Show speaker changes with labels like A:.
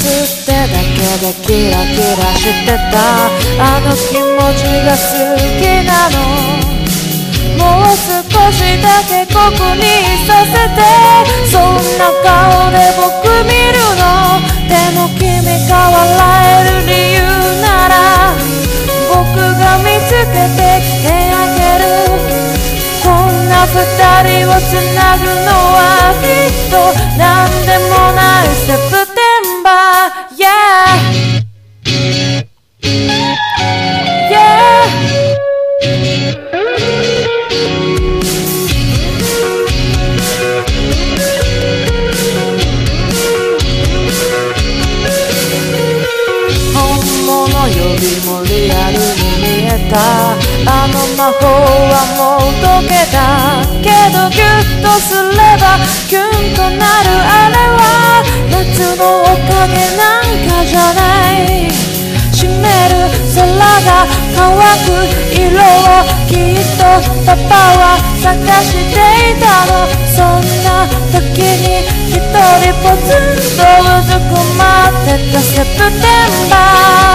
A: ってだけでキラキラしてたあの気持ちが好きなのもう少しだけここにさせてそんな顔で僕見るのでも君が笑える理由なら僕が見つけてきてあげるこんな二人をつなぐのはきっとなんでもないセプテンバー Yeahよりもリアルに見えたあの魔法はもう解けたけどギュッとすればキュンとなるあれは夏のおかげなんかじゃない湿る空が乾く色をきっとパパは探していたのそんな時に一人ぽつんとうずくまってたセプテンバー